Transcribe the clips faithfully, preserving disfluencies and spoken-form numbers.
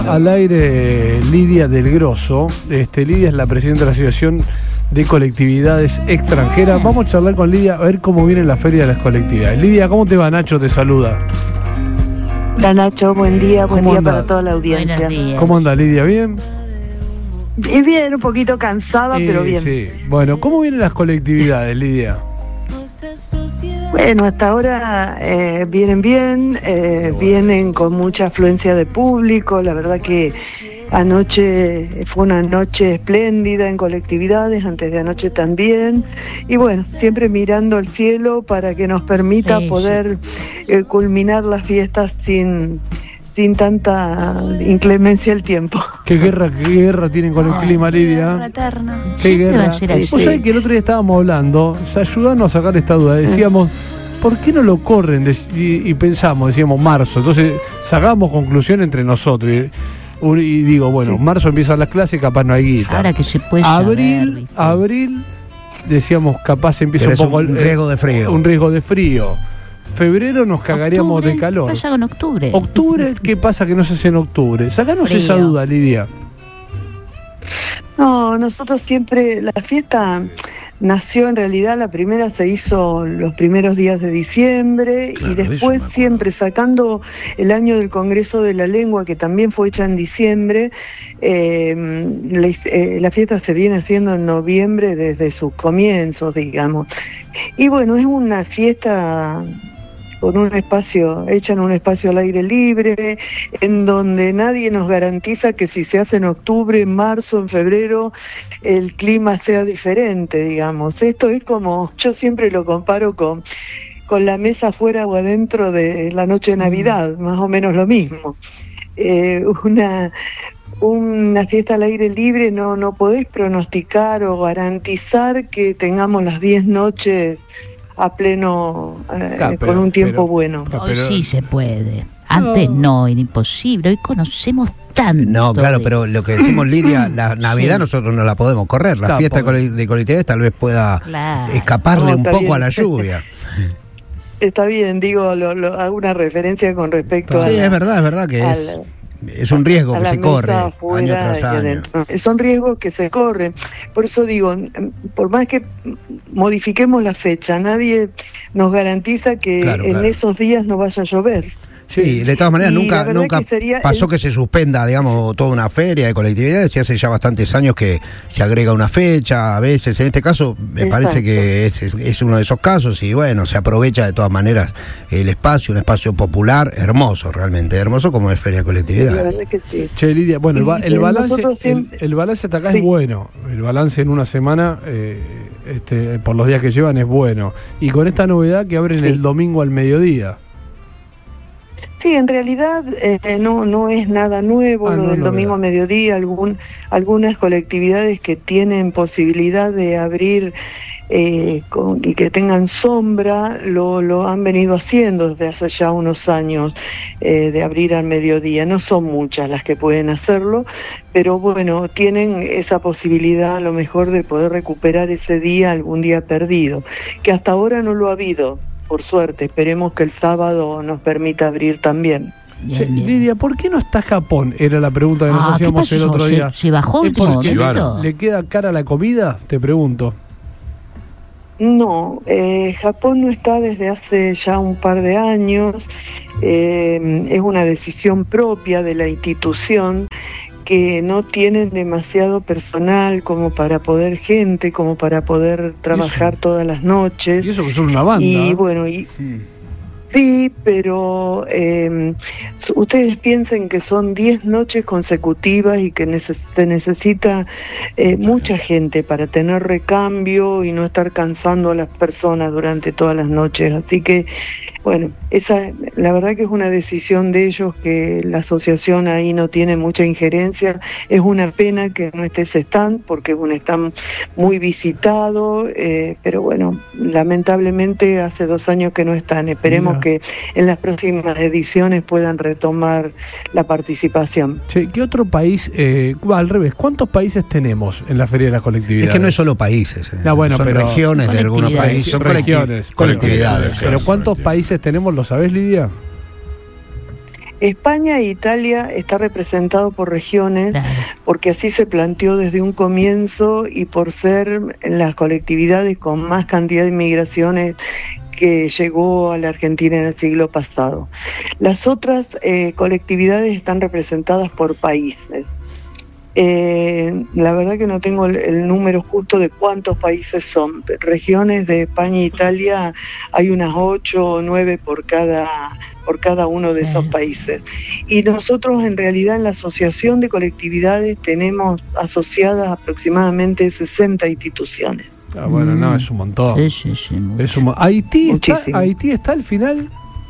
Al aire Lidia del Grosso. Este, Lidia es la presidenta de la Asociación de Colectividades Extranjeras. Vamos a charlar con Lidia a ver cómo viene la Feria de las Colectividades. Lidia, ¿cómo te va? Nacho te saluda. Hola Nacho, buen día, buen día anda? Para toda la audiencia. ¿Cómo anda Lidia? ¿Bien? Bien, bien, un poquito cansada, eh, pero bien. Sí. Bueno, ¿cómo vienen las colectividades, Lidia? Bueno, hasta ahora eh, vienen bien, eh, vienen con mucha afluencia de público. La verdad que anoche fue una noche espléndida en colectividades, antes de anoche también. Y bueno, siempre mirando al cielo para que nos permita sí, poder sí. Eh, culminar las fiestas sin... sin tanta inclemencia del tiempo. ¿Qué guerra, qué guerra tienen con el clima, Lidia? Guerra eterna. ¿Qué guerra? Vos sabés que el otro día estábamos hablando, ayudando a sacar esta duda, decíamos, ¿por qué no lo corren? Y, y pensamos, decíamos marzo, entonces sacamos conclusión entre nosotros. Y, y digo, bueno, marzo empiezan las clases, capaz no hay guita. Ahora que se puede Abril, saber, abril, decíamos, capaz empieza Pero un poco... un riesgo de frío. Un riesgo de frío. Febrero nos cagaríamos octubre, de calor. ¿Qué pasa con octubre? ¿Octubre? ¿Qué pasa que no se hace en octubre? Sacanos Frío. Esa duda, Lidia. No, nosotros siempre, la fiesta nació en realidad, la primera se hizo los primeros días de diciembre, claro, y después siempre sacando el año del Congreso de la Lengua, que también fue hecha en diciembre, eh, la, eh, la fiesta se viene haciendo en noviembre desde sus comienzos, digamos. Y bueno, es una fiesta con un espacio, hecha en un espacio al aire libre, en donde nadie nos garantiza que si se hace en octubre, en marzo, en febrero, el clima sea diferente, digamos. Esto es como, yo siempre lo comparo con, con la mesa afuera o adentro de la noche de Navidad, más o menos lo mismo. Eh, una... Una fiesta al aire libre no, no podés pronosticar o garantizar que tengamos las diez noches a pleno, eh, ah, pero, con un tiempo pero, bueno. Pero, Hoy sí se puede. Antes no, no era imposible. Hoy conocemos tanto. No, claro, de... pero lo que decimos, Lidia, la Navidad sí. nosotros no la podemos correr. La claro, fiesta porque... de colectividades tal vez pueda claro. escaparle no, un poco bien. a la lluvia. Está bien, digo, lo, lo, hago una referencia con respecto sí, a... Sí, es verdad, es verdad que es... La... Es un riesgo que se corre año tras año. Son riesgos que se corren. Por eso digo, por más que modifiquemos la fecha, nadie nos garantiza que claro, en claro. esos días no vaya a llover. Sí, de todas maneras, y nunca, nunca que pasó el... que se suspenda, digamos, toda una feria de colectividades. Y hace ya bastantes años que se agrega una fecha, a veces. En este caso, me Exacto. parece que es, es uno de esos casos. Y bueno, se aprovecha de todas maneras el espacio, un espacio popular, hermoso, realmente hermoso, como es Feria de Colectividades. La verdad que sí. Che, Lidia, bueno, el, ba el balance siempre... el, el balance hasta acá sí. es bueno. El balance en una semana, eh, este, por los días que llevan, es bueno. Y con esta novedad que abren sí. el domingo al mediodía. Sí, en realidad eh, no no es nada nuevo ah, lo no, del no, domingo a mediodía. Algún, algunas colectividades que tienen posibilidad de abrir eh, con, y que tengan sombra lo, lo han venido haciendo desde hace ya unos años, eh, de abrir al mediodía. No son muchas las que pueden hacerlo, pero bueno, tienen esa posibilidad a lo mejor de poder recuperar ese día, algún día perdido, que hasta ahora no lo ha habido. Por suerte, esperemos que el sábado nos permita abrir también. Bien, bien. Lidia, ¿por qué no está Japón? Era la pregunta que nos ah, hacíamos el otro día. ¿Se, se bajó el momento? ¿Le queda cara la comida? Te pregunto. No, eh, Japón no está desde hace ya un par de años. Eh, es una decisión propia de la institución, que no tienen demasiado personal como para poder gente, como para poder trabajar eso, todas las noches. Y eso que son una banda. Y bueno, y, sí. sí, pero eh, ustedes piensen que son diez noches consecutivas y que neces se necesita eh, mucha gente para tener recambio y no estar cansando a las personas durante todas las noches. Así que, bueno, esa, la verdad que es una decisión de ellos, que la asociación ahí no tiene mucha injerencia. Es una pena que no esté ese stand, porque es un stand muy visitado, eh, pero bueno, lamentablemente hace dos años que no están. Esperemos Mira. que en las próximas ediciones puedan retomar la participación. Che, ¿qué otro país, eh, al revés, cuántos países tenemos en la Feria de las Colectividades? Es que no es solo países, eh. no, bueno, son pero regiones de algunos países, son regiones, colectividades. Pero ¿cuántos países tenemos? ¿Lo sabés, Lidia? España e Italia está representado por regiones, claro, porque así se planteó desde un comienzo y por ser las colectividades con más cantidad de inmigraciones que llegó a la Argentina en el siglo pasado. Las otras eh, colectividades están representadas por países. Eh, la verdad que no tengo el, el número justo de cuántos países son. Regiones de España e Italia hay unas ocho o nueve por cada por cada uno de esos países. Y nosotros en realidad en la Asociación de Colectividades tenemos asociadas aproximadamente sesenta instituciones. Ah, bueno, no, es un montón. Sí, sí, sí, es un, Haití, está, Haití está al final.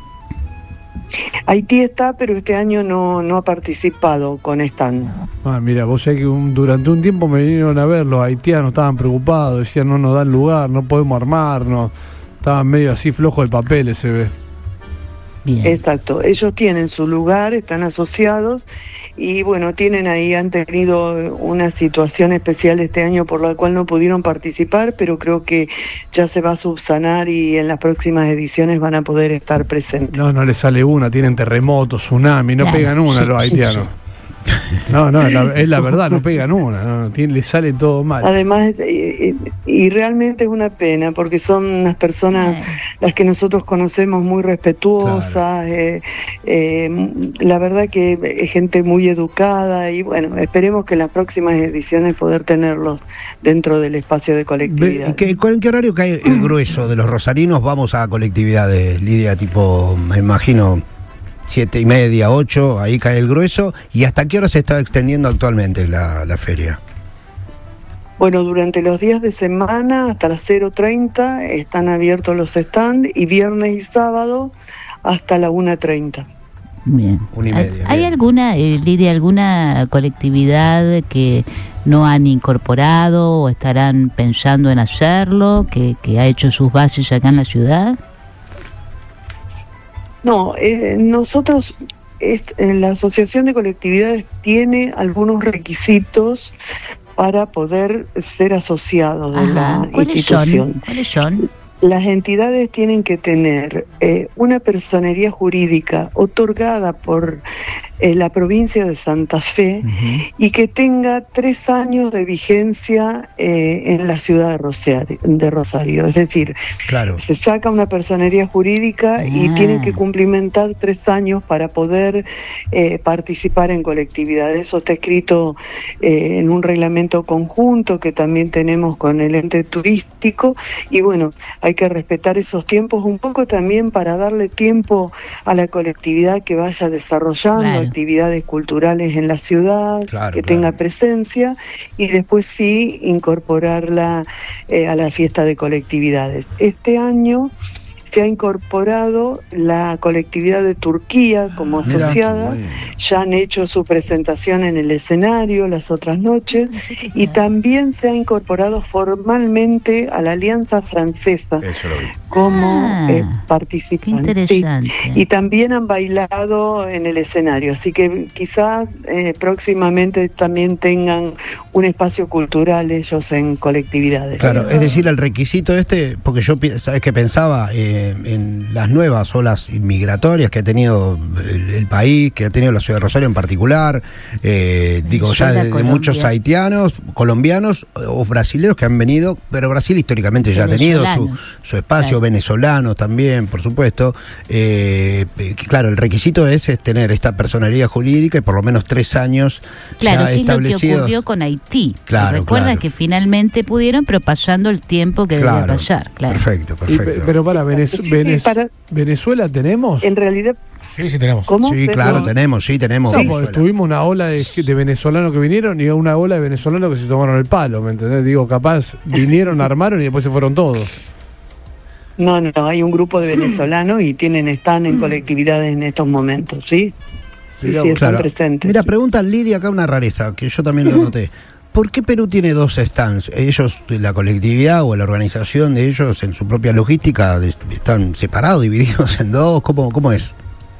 Haití está, pero este año no, no ha participado con stand. Ah, mira, vos sabés que un, durante un tiempo me vinieron a ver, los haitianos estaban preocupados, decían no nos dan lugar, no podemos armarnos, estaban medio así flojos de papeles, se ve. Bien. Exacto, ellos tienen su lugar, están asociados y bueno, tienen ahí, han tenido una situación especial este año por la cual no pudieron participar, pero creo que ya se va a subsanar y en las próximas ediciones van a poder estar presentes. No, no les sale una, tienen terremotos, tsunami, no claro, pegan una sí, los haitianos. Sí, sí. No, no, es la, es la verdad, no pegan una, no, tiene, les sale todo mal. Además, y, y realmente es una pena, porque son unas personas, eh. las que nosotros conocemos, muy respetuosas, claro. eh, eh, la verdad que es gente muy educada, y bueno, esperemos que en las próximas ediciones poder tenerlos dentro del espacio de colectividad. ¿En qué, en qué horario cae el grueso de los rosarinos? Vamos a colectividades, Lidia, tipo, me imagino... Siete y media, ocho, ahí cae el grueso. ¿Y hasta qué hora se está extendiendo actualmente la, la feria? Bueno, durante los días de semana hasta las cero treinta están abiertos los stands y viernes y sábado hasta la una treinta. Bien. Una y media. ¿Hay bien. alguna, eh, Lidia, alguna colectividad que no han incorporado o estarán pensando en hacerlo, que, que ha hecho sus bases acá en la ciudad? No, eh, nosotros, es, en la Asociación de Colectividades tiene algunos requisitos para poder ser asociados de Ajá, la ¿cuáles institución. Son? ¿Cuáles son? Las entidades tienen que tener eh, una personería jurídica otorgada por eh, la provincia de Santa Fe uh-huh. y que tenga tres años de vigencia eh, en la ciudad de Rosario, de Rosario. Es decir, claro. se saca una personería jurídica ah. y tienen que cumplimentar tres años para poder eh, participar en colectividades. Eso está escrito eh, en un reglamento conjunto que también tenemos con el ente turístico y bueno, hay Hay que respetar esos tiempos un poco también para darle tiempo a la colectividad que vaya desarrollando claro. actividades culturales en la ciudad, claro, que claro. tenga presencia y después sí incorporarla eh, a la fiesta de colectividades. Este año se ha incorporado la colectividad de Turquía como asociada, Mira, ya han hecho su presentación en el escenario las otras noches y también se ha incorporado formalmente a la Alianza Francesa como ah, eh, participante. Sí. Y también han bailado en el escenario, así que quizás eh, próximamente también tengan un espacio cultural ellos en colectividades. Claro, es decir, el requisito este, porque yo, ¿sabes qué pensaba? Eh, en las nuevas olas migratorias que ha tenido el, el país, que ha tenido la ciudad de Rosario en particular, eh, digo ya de, de muchos haitianos, colombianos o brasileños que han venido, pero Brasil históricamente ya ha tenido su, su espacio, claro. venezolanos también, por supuesto. Eh, claro, el requisito es, es tener esta personalidad jurídica y por lo menos tres años claro, ya es establecidos. Lo que ocurrió con Haití. Claro, Recuerda claro. que finalmente pudieron, pero pasando el tiempo que claro, debía pasar. Claro. Perfecto, perfecto. Y, pero para Venezuela. Sí, sí, para... ¿Venezuela tenemos? En realidad... Sí, sí tenemos. ¿Cómo? Sí, claro, no. tenemos, sí, tenemos. No, porque tuvimos una ola de, de venezolanos que vinieron y una ola de venezolanos que se tomaron el palo, ¿me entendés? Digo, capaz vinieron, armaron y después se fueron todos. No, no, hay un grupo de venezolanos y tienen están en colectividades en estos momentos, ¿sí? Sí, sí, sí están claro. presentes. Mira, pregunta Lidia acá una rareza, que yo también lo noté. ¿Por qué Perú tiene dos stands? Ellos, la colectividad o la organización de ellos en su propia logística están separados, divididos en dos, ¿cómo, cómo es?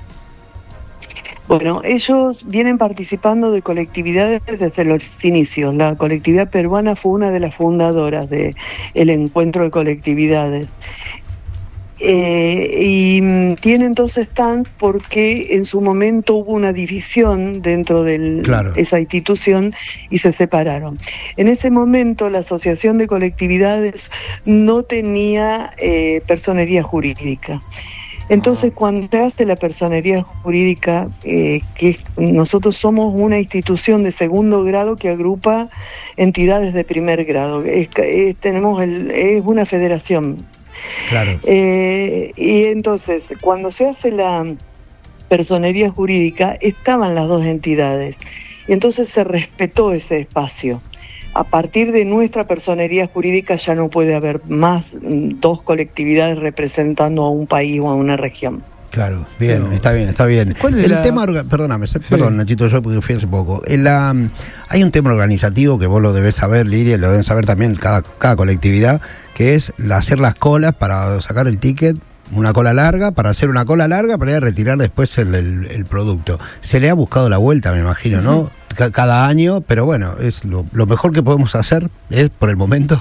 Bueno, ellos vienen participando de colectividades desde los inicios. La colectividad peruana fue una de las fundadoras del encuentro de colectividades. Eh, y tienen dos stands porque en su momento hubo una división dentro de claro. esa institución y se separaron. En ese momento la Asociación de Colectividades no tenía eh, personería jurídica. Entonces, cuando se hace la personería jurídica, eh, que nosotros somos una institución de segundo grado que agrupa entidades de primer grado, es, es, tenemos el, es una federación. Claro. Eh, y entonces, cuando se hace la personería jurídica, estaban las dos entidades. Y entonces se respetó ese espacio. A partir de nuestra personería jurídica ya no puede haber más dos colectividades representando a un país o a una región. Claro, bien, Pero, está bien, está bien. ¿Cuál es el la... tema, perdóname, sí. perdón, Nachito, yo porque fui hace poco. En la, hay un tema organizativo que vos lo debés saber, Lidia, lo deben saber también cada, cada colectividad, que es la, hacer las colas para sacar el ticket, una cola larga, para hacer una cola larga para ir a retirar después el, el, el producto. Se le ha buscado la vuelta, me imagino, ¿no? Uh-huh. C- cada año, pero bueno, es lo, lo mejor que podemos hacer es por el momento.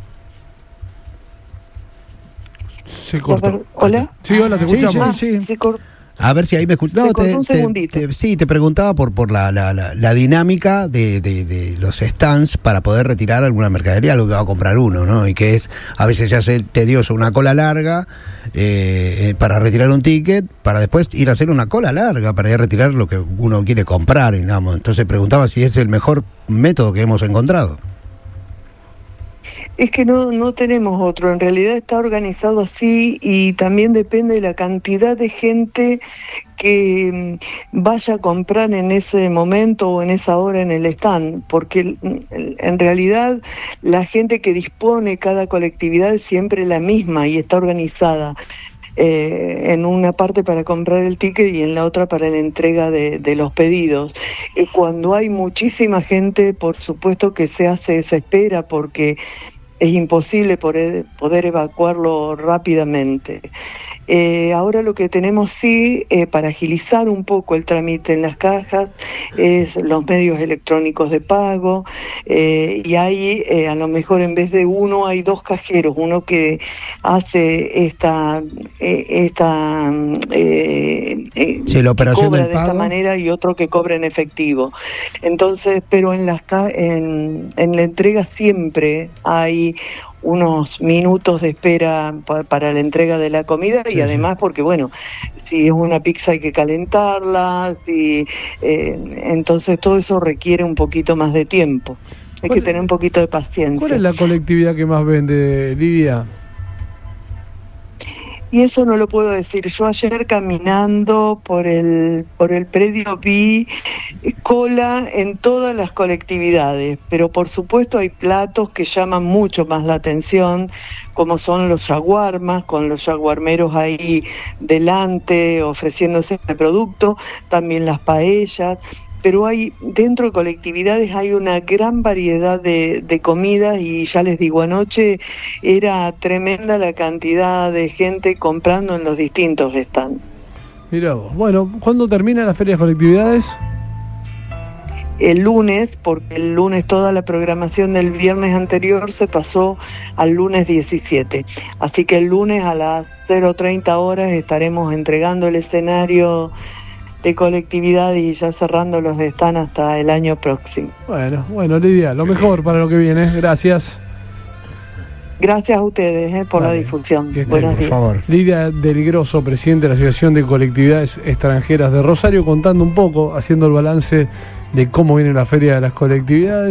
Se cortó. ¿Hola? Sí, hola, te escuchamos. Sí, sí, sí. Se cortó. A ver si ahí me escuchas. No, te, un te, te, sí, te preguntaba por por la, la, la, la dinámica de, de, de los stands para poder retirar alguna mercadería, algo que va a comprar uno, ¿no? Y que es, a veces se hace tedioso una cola larga eh, para retirar un ticket, para después ir a hacer una cola larga para ir a retirar lo que uno quiere comprar, digamos. Entonces preguntaba si es el mejor método que hemos encontrado. Es que no, no tenemos otro, en realidad está organizado así y también depende de la cantidad de gente que vaya a comprar en ese momento o en esa hora en el stand, porque en realidad la gente que dispone cada colectividad es siempre la misma y está organizada. Eh, en una parte para comprar el ticket y en la otra para la entrega de, de los pedidos. Eh, cuando hay muchísima gente, por supuesto que se hace esa espera porque es imposible poder, poder evacuarlo rápidamente. Eh, ahora lo que tenemos sí, eh, para agilizar un poco el trámite en las cajas, es los medios electrónicos de pago, eh, y hay, eh, a lo mejor en vez de uno, hay dos cajeros, uno que hace esta, eh, esta eh, eh, sí, la operación cobra del de pago. esta manera y otro que cobra en efectivo. Entonces, pero en, las ca- en, en la entrega siempre hay unos minutos de espera pa- para la entrega de la comida sí, y además sí. porque bueno, si es una pizza hay que calentarla, si eh, entonces todo eso requiere un poquito más de tiempo. Hay que tener un poquito de paciencia. ¿Cuál es la colectividad que más vende, Lidia? Y eso no lo puedo decir. Yo ayer caminando por el por el predio vi cola en todas las colectividades, pero por supuesto hay platos que llaman mucho más la atención, como son los shawarmas, con los shawarmeros ahí delante ofreciéndose este producto, también las paellas. Pero hay dentro de colectividades hay una gran variedad de, de comidas y ya les digo, anoche era tremenda la cantidad de gente comprando en los distintos stands. Mirá vos. Bueno, ¿cuándo termina la feria de colectividades? El lunes, porque el lunes toda la programación del viernes anterior se pasó al lunes diecisiete. Así que el lunes a las cero treinta horas estaremos entregando el escenario de colectividad y ya cerrando los están hasta el año próximo. Bueno, bueno, Lidia, lo mejor para lo que viene. Gracias. Gracias a ustedes eh, por Dale, la difusión. Buenos días. Por favor. Lidia Del Grosso, presidente de la Asociación de Colectividades Extranjeras de Rosario, contando un poco, haciendo el balance de cómo viene la feria de las colectividades.